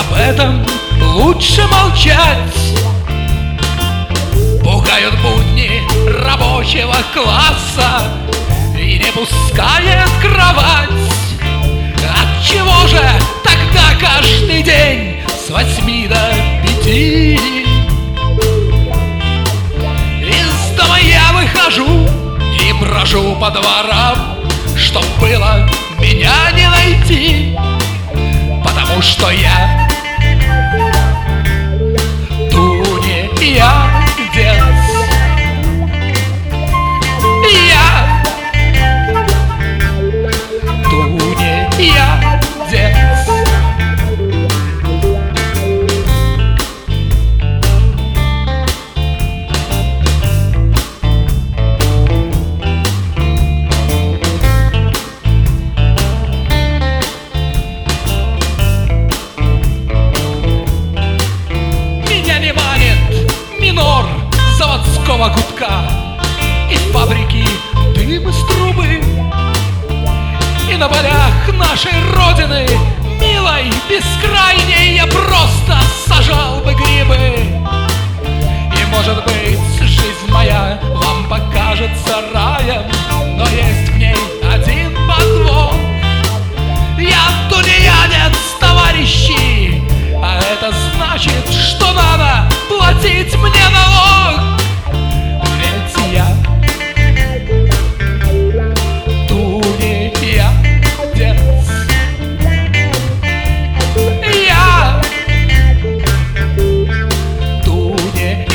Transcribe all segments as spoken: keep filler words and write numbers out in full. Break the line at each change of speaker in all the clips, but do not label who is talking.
об этом лучше молчать. Пугают будни рабочего класса и не пускает кровать. Отчего же тогда каждый день с восьми до пяти из дома я выхожу и брожу по дворам, чтоб было меня не найти, потому что я тунеядец. Я тунеядец. Заводского гудка и фабрики дым из трубы, и на полях нашей Родины, милой, бескрайней, я просто сажал бы грибы. И, может быть, жизнь моя вам покажется раем, но есть в ней один подвох. Я тунеядец, товарищи, а это значит, что надо платить мне налог. Ведь я тунеядец. Я тунеядец.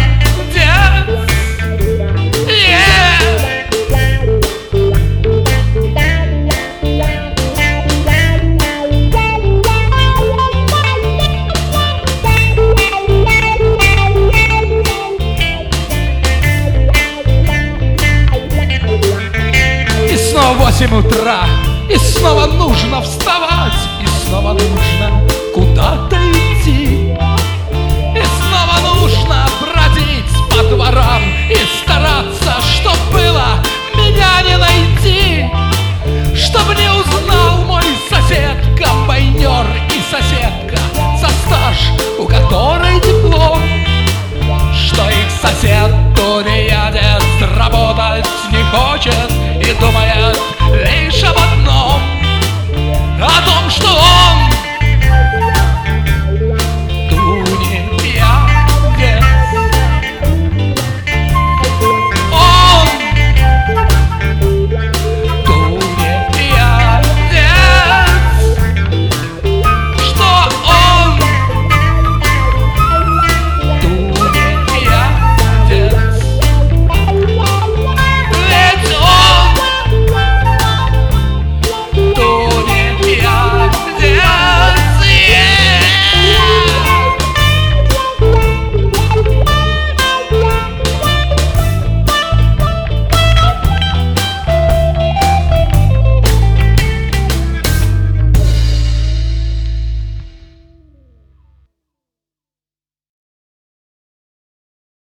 Восемь утра, и снова нужно вставать, и снова нужно куда-то идти, и снова нужно бродить по дворам, и